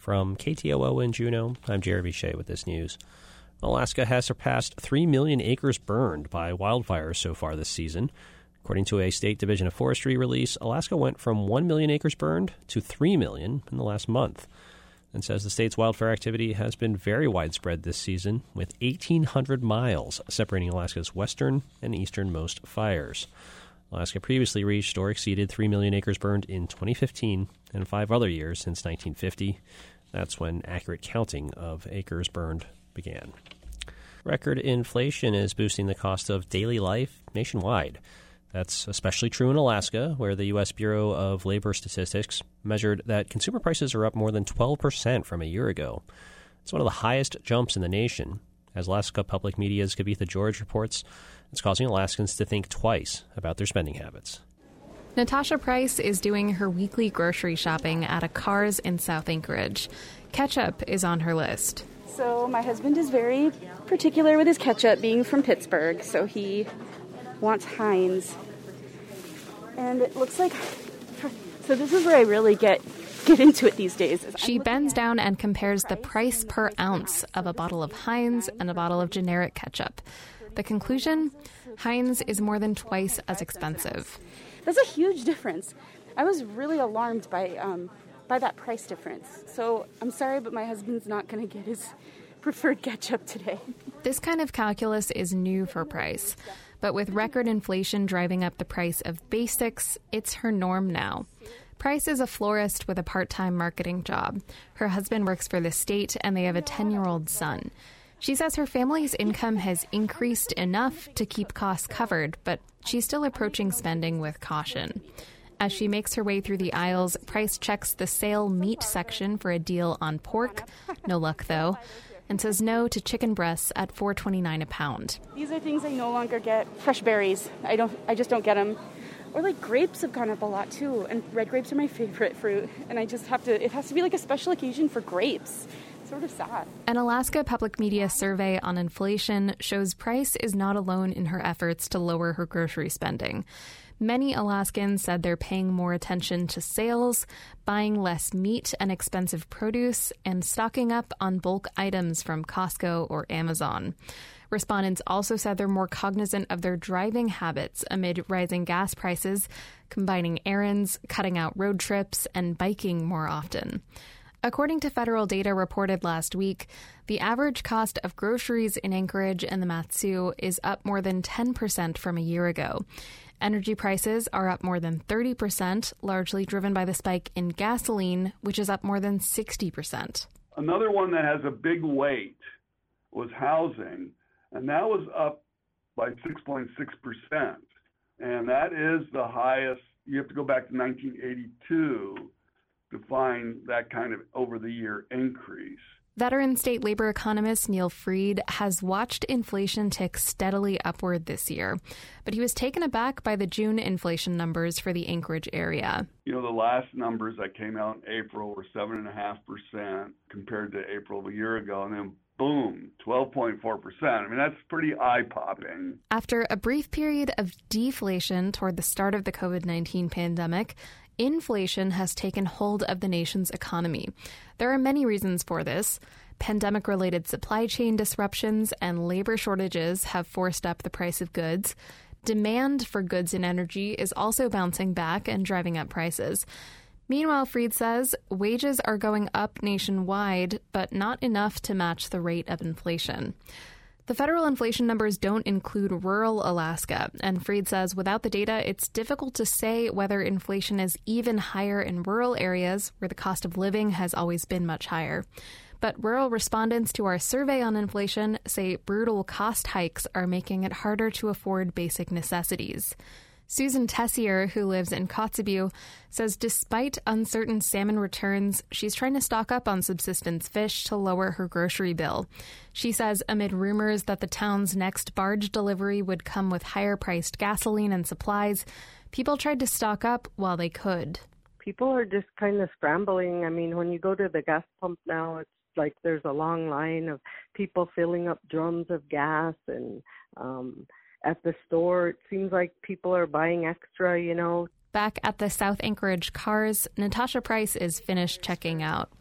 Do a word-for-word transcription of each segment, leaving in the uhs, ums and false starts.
From K T O O in Juneau, I'm Jeremy Shea with this news. Alaska has surpassed three million acres burned by wildfires so far this season. According to a State Division of Forestry release, Alaska went from one million acres burned to three million in the last month, and says the state's wildfire activity has been very widespread this season, with eighteen hundred miles separating Alaska's western and easternmost fires. Alaska previously reached or exceeded three million acres burned in twenty fifteen and five other years since nineteen fifty. That's when accurate counting of acres burned began. Record inflation is boosting the cost of daily life nationwide. That's especially true in Alaska, where the U S Bureau of Labor Statistics measured that consumer prices are up more than twelve percent from a year ago. It's one of the highest jumps in the nation. As Alaska Public Media's Kavitha George reports, it's causing Alaskans to think twice about their spending habits. Natasha Price is doing her weekly grocery shopping at a Carr's in South Anchorage. Ketchup is on her list. So my husband is very particular with his ketchup, being from Pittsburgh, so he wants Heinz. And it looks like, so this is where I really get get into it these days. She bends down and compares the price per ounce of a bottle of Heinz and a bottle of generic ketchup. The conclusion? Heinz is more than twice as expensive. That's a huge difference. I was really alarmed by um, by that price difference. So I'm sorry, but my husband's not going to get his preferred ketchup today. This kind of calculus is new for Price. But with record inflation driving up the price of basics, it's her norm now. Price is a florist with a part-time marketing job. Her husband works for the state, and they have a ten-year-old son. She says her family's income has increased enough to keep costs covered, but she's still approaching spending with caution. As she makes her way through the aisles, Price checks the sale meat section for a deal on pork. No luck, though. And says no to chicken breasts at four dollars and twenty-nine cents a pound. These are things I no longer get. Fresh berries. I don't. I just don't get them. Or like grapes have gone up a lot too. And red grapes are my favorite fruit. And I just have to, it has to be like a special occasion for grapes. It's sort of sad. An Alaska Public Media survey on inflation shows Price is not alone in her efforts to lower her grocery spending. Many Alaskans said they're paying more attention to sales, buying less meat and expensive produce, and stocking up on bulk items from Costco or Amazon. Respondents also said they're more cognizant of their driving habits amid rising gas prices, combining errands, cutting out road trips, and biking more often. According to federal data reported last week, the average cost of groceries in Anchorage and the Mat-Su is up more than ten percent from a year ago. Energy prices are up more than thirty percent, largely driven by the spike in gasoline, which is up more than sixty percent. Another one that has a big weight was housing, and that was up by six point six percent. And that is the highest. You have to go back to nineteen eighty-two to find that kind of over-the-year increase. Veteran state labor economist Neil Freed has watched inflation tick steadily upward this year, but he was taken aback by the June inflation numbers for the Anchorage area. You know, the last numbers that came out in April were seven point five percent compared to April of a year ago, and then boom, twelve point four percent. I mean, that's pretty eye-popping. After a brief period of deflation toward the start of the covid nineteen pandemic, inflation has taken hold of the nation's economy. There are many reasons for this. Pandemic-related supply chain disruptions and labor shortages have forced up the price of goods. Demand for goods and energy is also bouncing back and driving up prices. Meanwhile, Freed says wages are going up nationwide, but not enough to match the rate of inflation. The federal inflation numbers don't include rural Alaska, and Freed says without the data, it's difficult to say whether inflation is even higher in rural areas where the cost of living has always been much higher. But rural respondents to our survey on inflation say brutal cost hikes are making it harder to afford basic necessities. Susan Tessier, who lives in Kotzebue, says despite uncertain salmon returns, she's trying to stock up on subsistence fish to lower her grocery bill. She says amid rumors that the town's next barge delivery would come with higher-priced gasoline and supplies, people tried to stock up while they could. People are just kind of scrambling. I mean, when you go to the gas pump now, it's like there's a long line of people filling up drums of gas, and um at the store, it seems like people are buying extra, you know. Back at the South Anchorage Carr's, Natasha Price is finished checking out.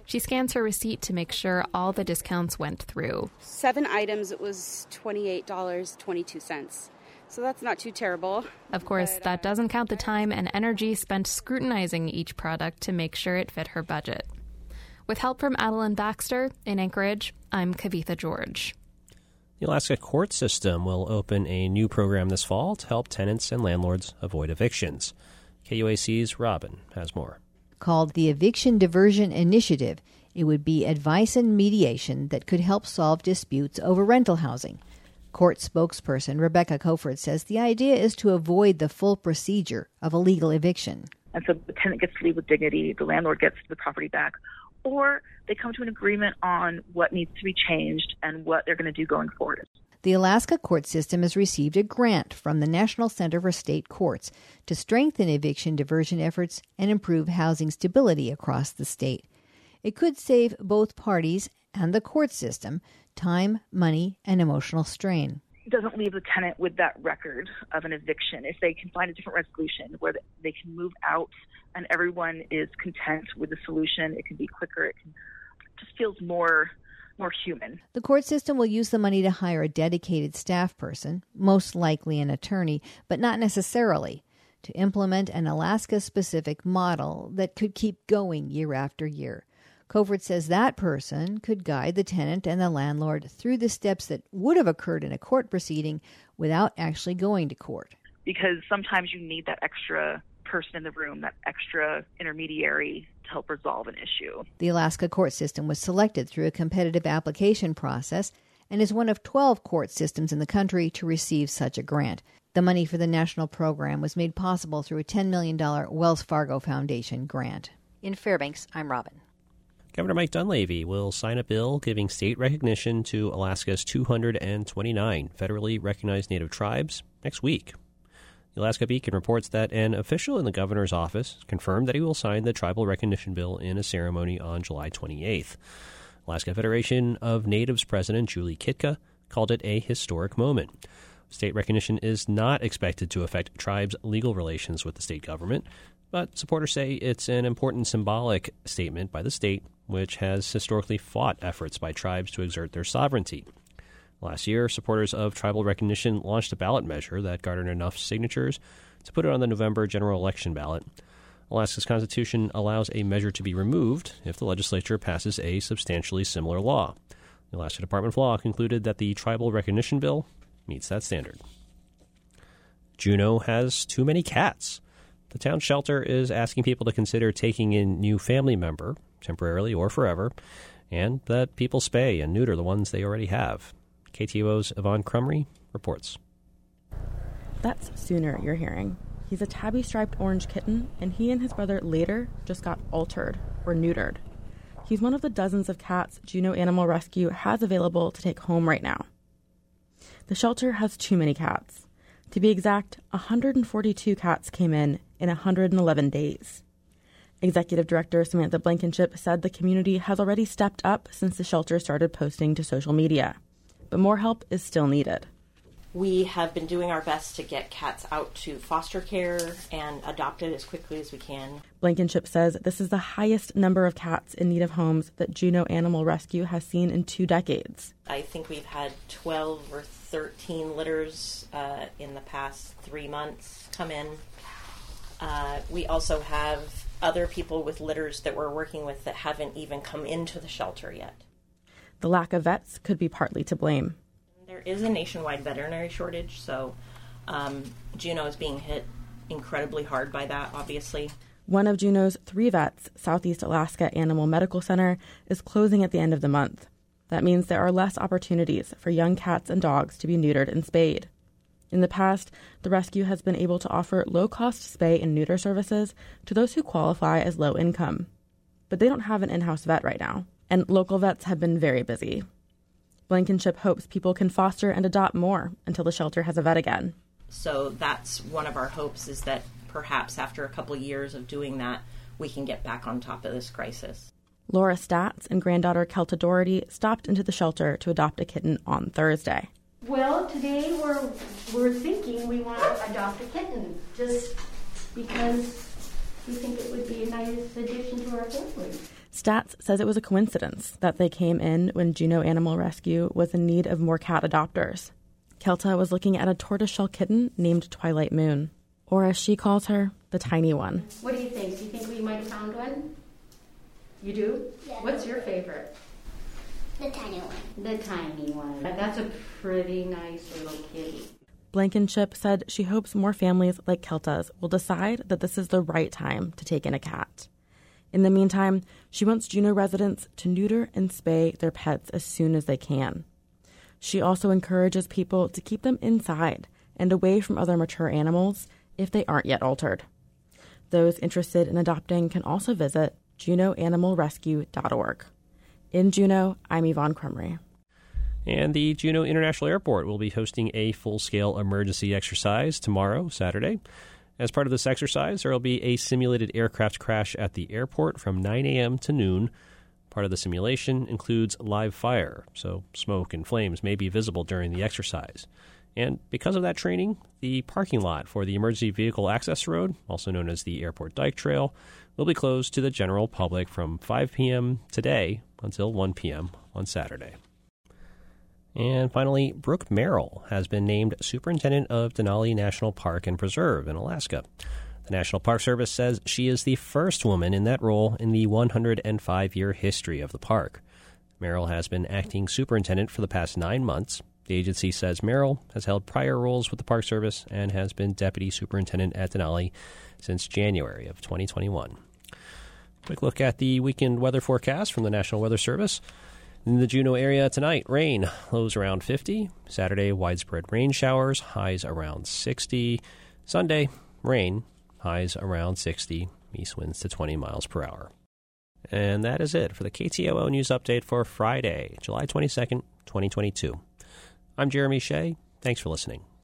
She scans her receipt to make sure all the discounts went through. Seven items, it was twenty-eight dollars and twenty-two cents. So that's not too terrible. Of course, but, uh, that doesn't count the time and energy spent scrutinizing each product to make sure it fit her budget. With help from Adeline Baxter in Anchorage, I'm Kavitha George. The Alaska court system will open a new program this fall to help tenants and landlords avoid evictions. K U A C's Robin has more. Called the Eviction Diversion Initiative, it would be advice and mediation that could help solve disputes over rental housing. Court spokesperson Rebecca Coford says the idea is to avoid the full procedure of a legal eviction. And so the tenant gets to leave with dignity, the landlord gets the property back, or they come to an agreement on what needs to be changed and what they're going to do going forward. The Alaska court system has received a grant from the National Center for State Courts to strengthen eviction diversion efforts and improve housing stability across the state. It could save both parties and the court system time, money, and emotional strain. It doesn't leave the tenant with that record of an eviction. If they can find a different resolution where they can move out and everyone is content with the solution, it can be quicker. It can it just feels more more human. The court system will use the money to hire a dedicated staff person, most likely an attorney, but not necessarily, to implement an Alaska-specific model that could keep going year after year. Coford says that person could guide the tenant and the landlord through the steps that would have occurred in a court proceeding without actually going to court. Because sometimes you need that extra person in the room, that extra intermediary to help resolve an issue. The Alaska court system was selected through a competitive application process and is one of twelve court systems in the country to receive such a grant. The money for the national program was made possible through a ten million dollars Wells Fargo Foundation grant. In Fairbanks, I'm Robin. Governor Mike Dunleavy will sign a bill giving state recognition to Alaska's two hundred twenty-nine federally recognized Native tribes next week. The Alaska Beacon reports that an official in the governor's office confirmed that he will sign the tribal recognition bill in a ceremony on July twenty-eighth. Alaska Federation of Natives President Julie Kitka called it a historic moment. State recognition is not expected to affect tribes' legal relations with the state government, but supporters say it's an important symbolic statement by the state, which has historically fought efforts by tribes to exert their sovereignty. Last year, supporters of tribal recognition launched a ballot measure that garnered enough signatures to put it on the November general election ballot. Alaska's constitution allows a measure to be removed if the legislature passes a substantially similar law. The Alaska Department of Law concluded that the tribal recognition bill meets that standard. Juneau has too many cats. The town shelter is asking people to consider taking in a new family member, temporarily or forever, and that people spay and neuter the ones they already have. K T O O's Yvonne Crumry reports. That's Sooner you're hearing. He's a tabby-striped orange kitten, and he and his brother later just got altered, or neutered. He's one of the dozens of cats Juneau Animal Rescue has available to take home right now. The shelter has too many cats. To be exact, one hundred forty-two cats came in in one hundred eleven days. Executive Director Samantha Blankenship said the community has already stepped up since the shelter started posting to social media. But more help is still needed. We have been doing our best to get cats out to foster care and adopted as quickly as we can. Blankenship says this is the highest number of cats in need of homes that Juneau Animal Rescue has seen in two decades. I think we've had twelve or thirteen litters uh, in the past three months come in. Uh, we also have other people with litters that we're working with that haven't even come into the shelter yet. The lack of vets could be partly to blame. There is a nationwide veterinary shortage, so um, Juneau is being hit incredibly hard by that, obviously. One of Juneau's three vets, Southeast Alaska Animal Medical Center, is closing at the end of the month. That means there are less opportunities for young cats and dogs to be neutered and spayed. In the past, the rescue has been able to offer low-cost spay and neuter services to those who qualify as low income. But they don't have an in-house vet right now, and local vets have been very busy. Blankenship hopes people can foster and adopt more until the shelter has a vet again. So that's one of our hopes, is that perhaps after a couple of years of doing that, we can get back on top of this crisis. Laura Statz and granddaughter Kelta Doherty stopped into the shelter to adopt a kitten on Thursday. Well, today we're we're thinking we want to adopt a kitten just because we think it would be a nice addition to our family. Stats says it was a coincidence that they came in when Juneau Animal Rescue was in need of more cat adopters. Kelta was looking at a tortoiseshell kitten named Twilight Moon, or as she calls her, the tiny one. What do you think? Do you think we might have found one? You do? Yeah. What's your favorite? The tiny one. The tiny one. That's a pretty nice little kitty. Blankenship said she hopes more families like Kelta's will decide that this is the right time to take in a cat. In the meantime, she wants Juneau residents to neuter and spay their pets as soon as they can. She also encourages people to keep them inside and away from other mature animals if they aren't yet altered. Those interested in adopting can also visit juneau animal rescue dot org. In Juneau, I'm Yvonne Crumry. And the Juneau International Airport will be hosting a full-scale emergency exercise tomorrow, Saturday. As part of this exercise, there will be a simulated aircraft crash at the airport from nine a.m. to noon. Part of the simulation includes live fire, so smoke and flames may be visible during the exercise. And because of that training, the parking lot for the Emergency Vehicle Access Road, also known as the Airport Dyke Trail, will be closed to the general public from five p.m. today until one p.m. on Saturday. And finally, Brooke Merrill has been named Superintendent of Denali National Park and Preserve in Alaska. The National Park Service says she is the first woman in that role in the one hundred five year history of the park. Merrill has been acting superintendent for the past nine months. The agency says Merrill has held prior roles with the Park Service and has been deputy superintendent at Denali since January of twenty twenty-one. Quick look at the weekend weather forecast from the National Weather Service. In the Juneau area tonight, rain, lows around fifty. Saturday, widespread rain showers, highs around sixty. Sunday, rain, highs around sixty. East winds to twenty miles per hour. And that is it for the K T O O News Update for Friday, July twenty-second, twenty twenty-two. I'm Jeremy Shea. Thanks for listening.